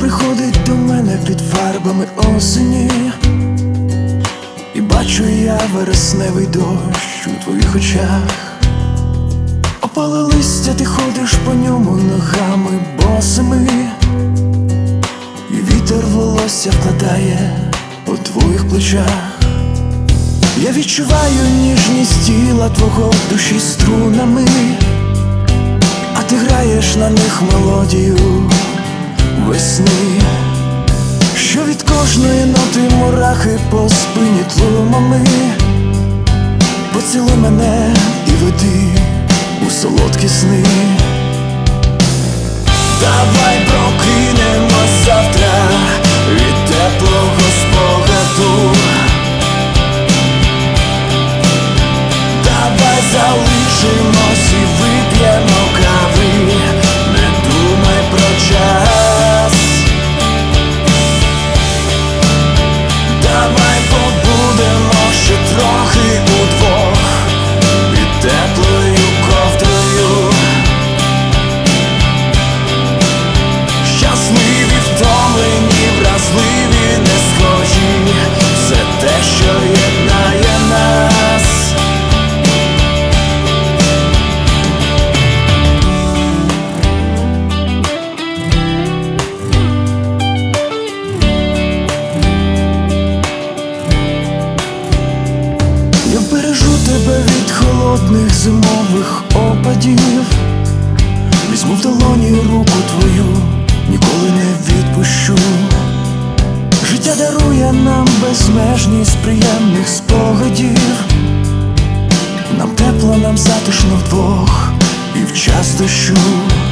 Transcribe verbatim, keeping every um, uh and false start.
приходить до мене під фарбами осені, і бачу я вересневий дощ у твоїх очах. Опале листя, ти ходиш по ньому ногами босими, і вітер волосся вкладає у твоїх плечах. Я відчуваю ніжність тіла твого в душі струнами, а ти граєш на них мелодію весни, що від кожної ноти мурахи по спині тлумами. Поцілуй мене і веди у солодкі сни. Давай прокинемось завтра від теплого спогаду. Давай залишимось і вип'ємо кави, не думай про час. Давай побудемо ще трохи удвох під теплою ковдрою. Щасливі, втомлені, вразливі, не схожі, все те, що єднає нас. Я бережу тебе від холодних зимових опадів, візьму в долоні руку твою, ніколи не відпущу. Життя дарує нам безмежність приємних спогадів. Нам тепло, нам затишно вдвох і в час дощу.